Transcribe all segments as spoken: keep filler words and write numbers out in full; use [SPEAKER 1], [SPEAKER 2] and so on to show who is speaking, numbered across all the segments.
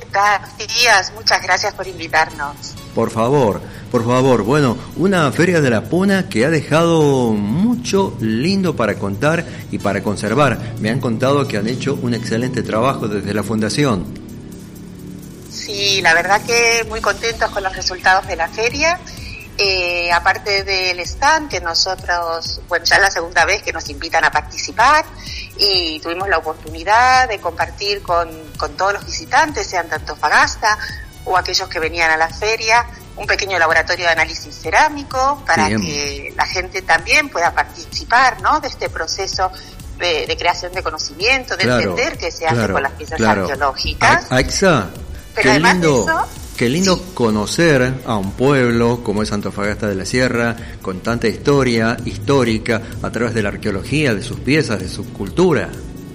[SPEAKER 1] tal? Días, muchas gracias por invitarnos.
[SPEAKER 2] Por favor, por favor. Bueno, una Feria de la Puna que ha dejado mucho lindo para contar y para conservar. Me han contado que han hecho un excelente trabajo desde la Fundación.
[SPEAKER 1] Sí, la verdad que muy contentos con los resultados de la feria. Eh, aparte del stand, que nosotros, bueno, ya es la segunda vez que nos invitan a participar y tuvimos la oportunidad de compartir con, con todos los visitantes, sean de Antofagasta o aquellos que venían a la feria, un pequeño laboratorio de análisis cerámico para Bien. que la gente también pueda participar, ¿no?, de este proceso de, de creación de conocimiento, de
[SPEAKER 2] claro,
[SPEAKER 1] entender qué se
[SPEAKER 2] claro,
[SPEAKER 1] hace con las piezas
[SPEAKER 2] claro.
[SPEAKER 1] arqueológicas.
[SPEAKER 2] Aixa,
[SPEAKER 1] Pero
[SPEAKER 2] qué
[SPEAKER 1] además
[SPEAKER 2] lindo.
[SPEAKER 1] de eso,
[SPEAKER 2] Qué lindo
[SPEAKER 1] sí.
[SPEAKER 2] conocer a un pueblo como es Antofagasta de la Sierra, con tanta historia histórica a través de la arqueología, de sus piezas, de su cultura.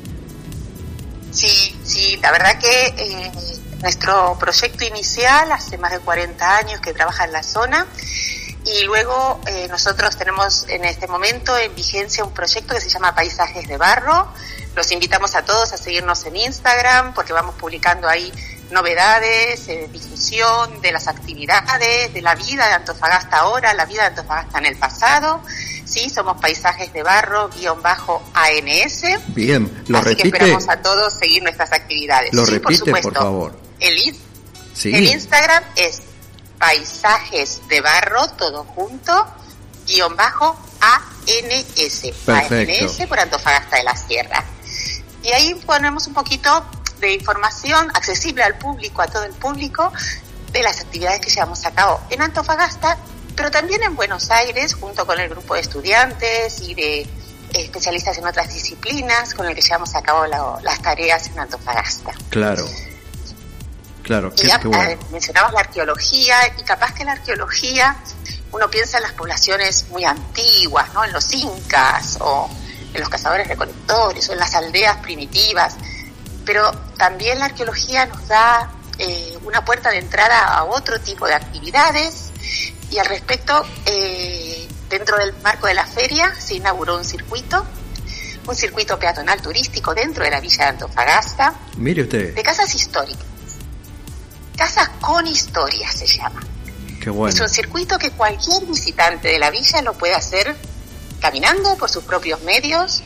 [SPEAKER 1] Sí, sí, la verdad que eh, nuestro proyecto inicial, hace más de cuarenta años que trabaja en la zona, y luego eh, nosotros tenemos en este momento en vigencia un proyecto que se llama Paisajes de Barro. Los invitamos a todos a seguirnos en Instagram porque vamos publicando ahí novedades, eh, difusión de las actividades, de la vida de Antofagasta ahora, la vida de Antofagasta en el pasado. Sí, somos Paisajes de Barro, guión bajo A N S.
[SPEAKER 2] Bien, lo
[SPEAKER 1] Así
[SPEAKER 2] repite.
[SPEAKER 1] que esperamos a todos seguir nuestras actividades.
[SPEAKER 2] Lo
[SPEAKER 1] sí,
[SPEAKER 2] repite,
[SPEAKER 1] por supuesto.
[SPEAKER 2] por favor.
[SPEAKER 1] El, in-
[SPEAKER 2] Sí.
[SPEAKER 1] el Instagram es Paisajes de Barro, todo junto, guión bajo A N S.
[SPEAKER 2] Perfecto.
[SPEAKER 1] A N S por Antofagasta de la Sierra. Y ahí ponemos un poquito de información accesible al público, a todo el público, de las actividades que llevamos a cabo en Antofagasta, pero también en Buenos Aires, junto con el grupo de estudiantes y de eh, especialistas en otras disciplinas, con el que llevamos a cabo la, las tareas en Antofagasta.
[SPEAKER 2] Claro, claro,
[SPEAKER 1] Y
[SPEAKER 2] qué,
[SPEAKER 1] ya
[SPEAKER 2] qué bueno.
[SPEAKER 1] eh, mencionabas la arqueología, y capaz que la arqueología, uno piensa en las poblaciones muy antiguas, ¿no?, en los incas, o en los cazadores recolectores, o en las aldeas primitivas, pero también la arqueología nos da eh, una puerta de entrada a otro tipo de actividades, y al respecto, eh, dentro del marco de la feria se inauguró un circuito, un circuito peatonal turístico dentro de la villa de Antofagasta,
[SPEAKER 2] Mire usted,
[SPEAKER 1] de casas históricas, casas con historia se llama.
[SPEAKER 2] qué bueno.
[SPEAKER 1] Es un circuito que cualquier visitante de la villa lo puede hacer caminando por sus propios medios.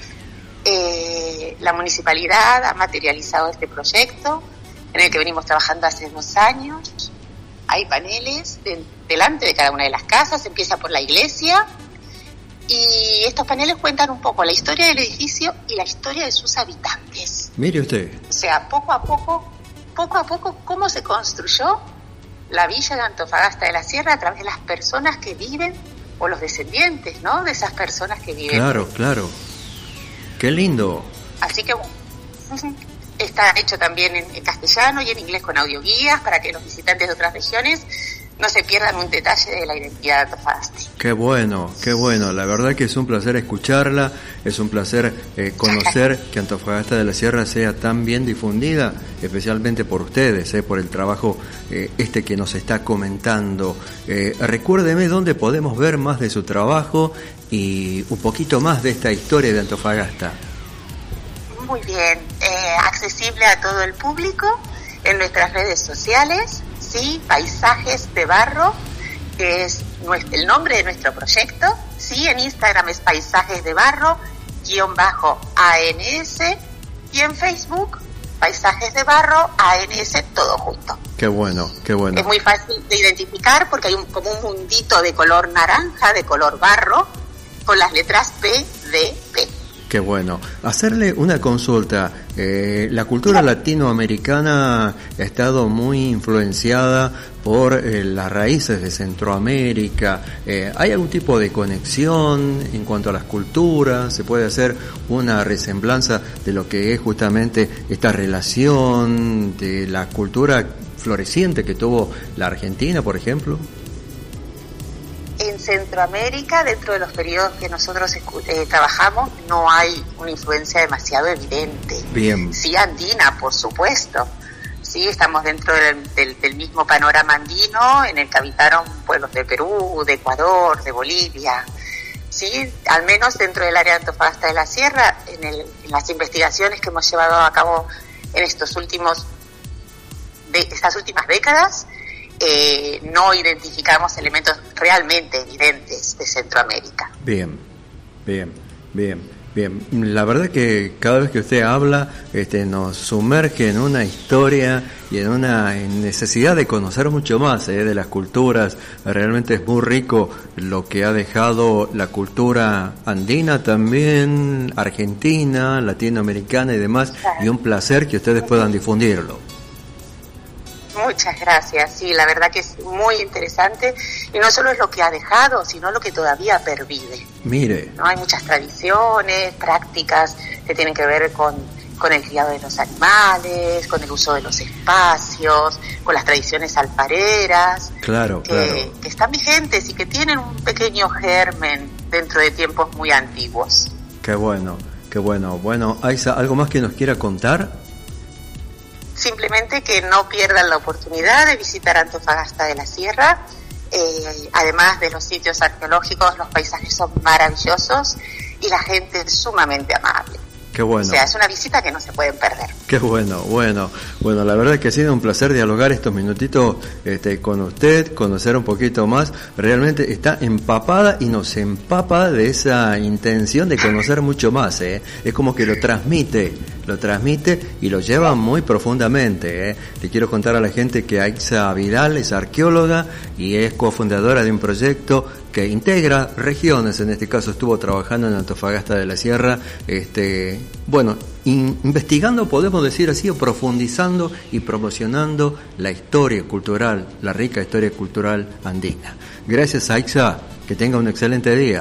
[SPEAKER 1] Eh, la municipalidad ha materializado este proyecto en el que venimos trabajando hace dos años. Hay paneles de, delante de cada una de las casas, empieza por la iglesia, y estos paneles cuentan un poco la historia del edificio y la historia de sus habitantes.
[SPEAKER 2] Mire usted,
[SPEAKER 1] O sea, poco a poco, poco a poco, cómo se construyó la villa de Antofagasta de la Sierra a través de las personas que viven, o los descendientes, ¿no?, de esas personas que viven.
[SPEAKER 2] claro, claro. Qué lindo.
[SPEAKER 1] Así que bueno, está hecho también en, en castellano y en inglés con audioguías para que los visitantes de otras regiones no se pierdan un detalle de la identidad de Antofagasta.
[SPEAKER 2] Qué bueno, qué bueno. La verdad que es un placer escucharla, es un placer eh, conocer que Antofagasta de la Sierra sea tan bien difundida, especialmente por ustedes, eh, por el trabajo eh, este que nos está comentando. Eh, recuérdeme dónde podemos ver más de su trabajo y un poquito más de esta historia de Antofagasta.
[SPEAKER 1] Muy bien, eh, accesible a todo el público en nuestras redes sociales, sí, Paisajes de Barro, que es nuestro, el nombre de nuestro proyecto, sí, en Instagram es Paisajes de Barro, guión bajo A N S, y en Facebook, Paisajes de Barro, A N S, todo junto.
[SPEAKER 2] Qué bueno, qué bueno.
[SPEAKER 1] Es muy fácil de identificar porque hay un, como un mundito de color naranja, de color barro, con las letras P D P.
[SPEAKER 2] Qué bueno. Hacerle una consulta. Eh, la cultura latinoamericana ha estado muy influenciada por eh, las raíces de Centroamérica. Eh, ¿Hay algún tipo de conexión en cuanto a las culturas? ¿Se puede hacer una resemblanza de lo que es justamente esta relación de la cultura floreciente que tuvo la Argentina, por ejemplo?
[SPEAKER 1] En Centroamérica, dentro de los periodos que nosotros eh, trabajamos, no hay una influencia demasiado evidente.
[SPEAKER 2] Bien.
[SPEAKER 1] Sí, andina, por supuesto. Sí, estamos dentro del, del, del mismo panorama andino en el que habitaron pueblos de Perú, de Ecuador, de Bolivia. Sí, al menos dentro del área de Antofagasta de la Sierra, en, el, en las investigaciones que hemos llevado a cabo en estos últimos de estas últimas décadas eh, no identificamos elementos realmente evidentes de Centroamérica.
[SPEAKER 2] Bien, bien, bien. Bien, la verdad que cada vez que usted habla este, nos sumerge en una historia y en una necesidad de conocer mucho más eh, de las culturas. Realmente es muy rico lo que ha dejado la cultura andina también, argentina, latinoamericana y demás, y un placer que ustedes puedan difundirlo.
[SPEAKER 1] Muchas gracias, sí, la verdad que es muy interesante y no solo es lo que ha dejado, sino lo que todavía pervive.
[SPEAKER 2] Mire.
[SPEAKER 1] ¿No? Hay muchas tradiciones, prácticas que tienen que ver con, con el criado de los animales, con el uso de los espacios, con las tradiciones alfareras,
[SPEAKER 2] claro,
[SPEAKER 1] que,
[SPEAKER 2] claro.
[SPEAKER 1] que están vigentes y que tienen un pequeño germen dentro de tiempos muy antiguos.
[SPEAKER 2] Qué bueno, qué bueno. Bueno, Aixa, ¿algo más que nos quiera contar?
[SPEAKER 1] Simplemente que no pierdan la oportunidad de visitar Antofagasta de la Sierra. Eh, además de los sitios arqueológicos, los paisajes son maravillosos y la gente es sumamente amable.
[SPEAKER 2] Qué bueno.
[SPEAKER 1] O sea, es una visita que no se pueden perder.
[SPEAKER 2] Qué bueno, bueno, bueno, la verdad es que ha sido un placer dialogar estos minutitos este, con usted, conocer un poquito más. Realmente está empapada y nos empapa de esa intención de conocer mucho más, ¿eh? Es como que lo transmite, lo transmite y lo lleva muy profundamente, ¿eh? Le quiero contar a la gente que Aixa Vidal es arqueóloga y es cofundadora de un proyecto que integra regiones. En este caso estuvo trabajando en Antofagasta de la Sierra, este, bueno, in, investigando, podemos decir así, o profundizando y promocionando la historia cultural, la rica historia cultural andina. Gracias, Aixa, que tenga un excelente día.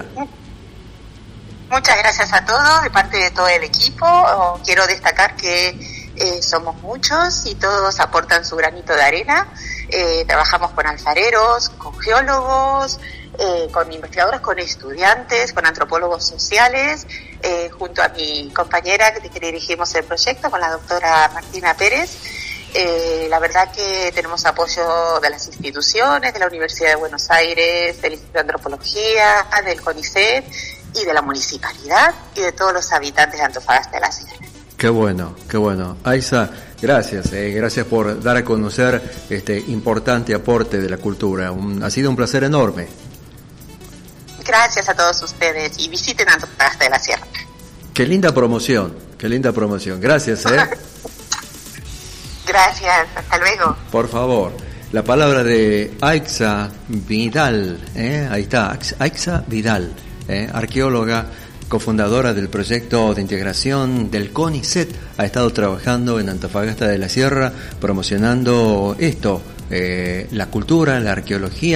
[SPEAKER 1] Muchas gracias a todos, de parte de todo el equipo. Quiero destacar que eh, somos muchos y todos aportan su granito de arena. Eh, trabajamos con alfareros, con geólogos, eh, con investigadores, con estudiantes, con antropólogos sociales, eh, junto a mi compañera que, que dirigimos el proyecto, con la doctora Martina Pérez. Eh, la verdad que tenemos apoyo de las instituciones, de la Universidad de Buenos Aires, del Instituto de Antropología, del CONICET y de la municipalidad y de todos los habitantes de Antofagasta de la Sierra.
[SPEAKER 2] Qué bueno, qué bueno. Aixa, gracias, eh, gracias por dar a conocer este importante aporte de la cultura. Un, ha sido un placer enorme.
[SPEAKER 1] Gracias a todos ustedes y visiten Antofagasta de la Sierra.
[SPEAKER 2] Qué linda promoción, qué linda promoción. Gracias, eh.
[SPEAKER 1] Gracias, hasta luego.
[SPEAKER 2] Por favor, la palabra de Aixa Vidal, eh, ahí está, Aixa Vidal, eh, arqueóloga, cofundadora del proyecto de integración del CONICET, ha estado trabajando en Antofagasta de la Sierra promocionando esto, eh, la cultura, la arqueología.